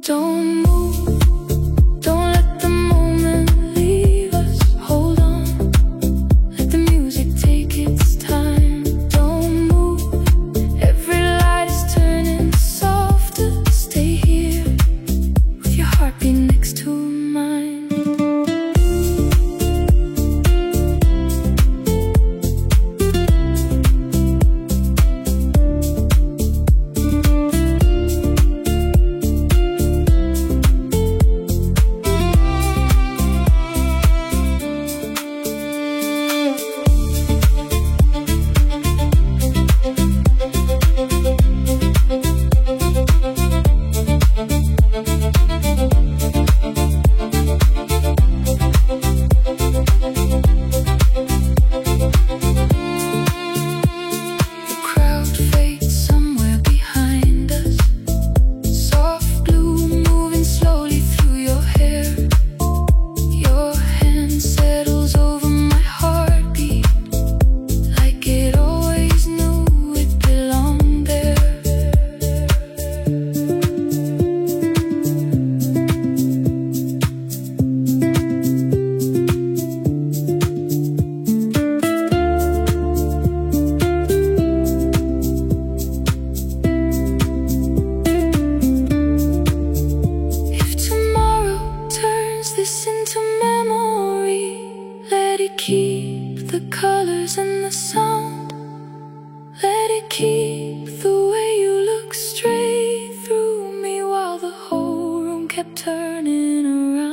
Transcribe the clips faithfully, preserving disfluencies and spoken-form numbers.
Don't move, don't let the moment leave us. Hold on, let the music take its time. Don't move, every light is turning softer. Stay here with your heartbeat next to mine. Keep the colors and the sound. Let it keep the way you look straight through me while the whole room kept turning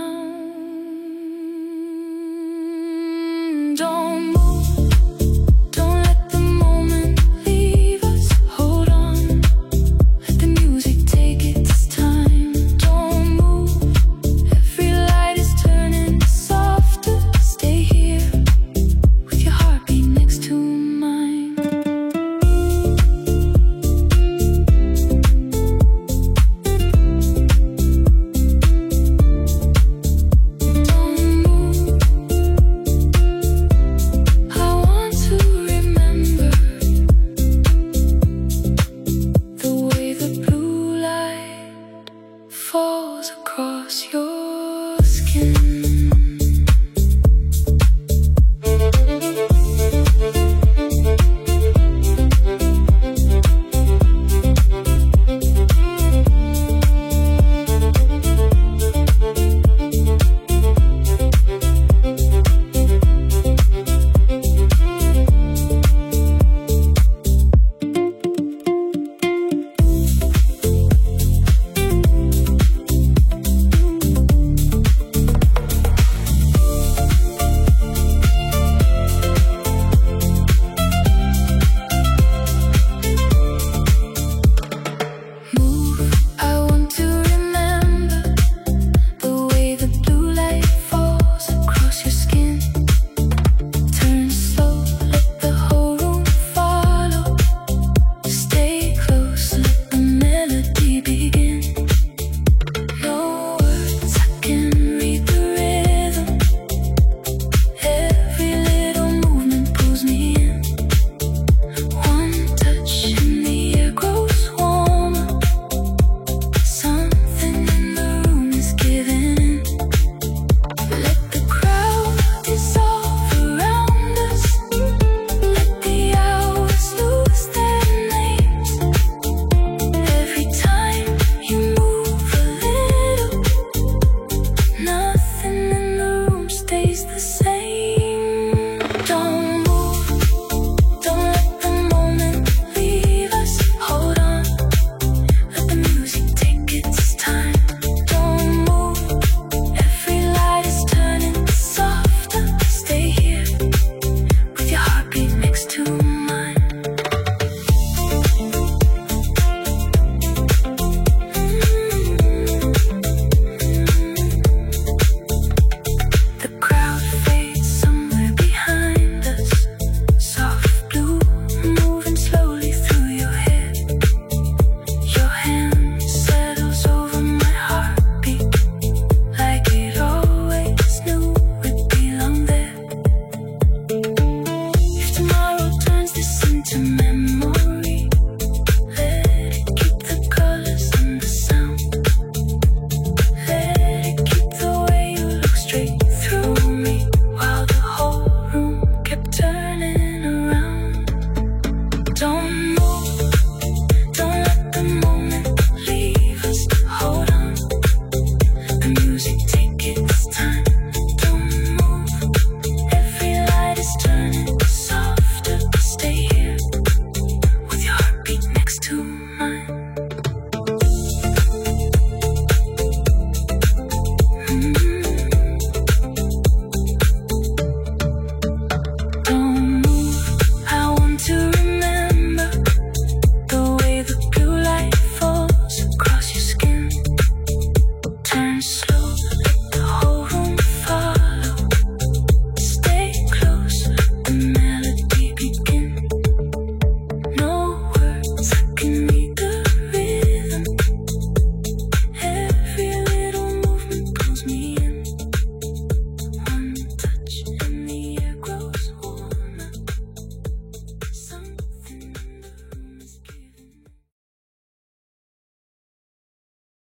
around. Don't move, don't let the moment leave us. Hold on, let the music take its time. Don't move, every light is turning softer. Stay here with your heartbeat next to mine. Don't move, I want to remember the way the blue light falls across your skin. slow.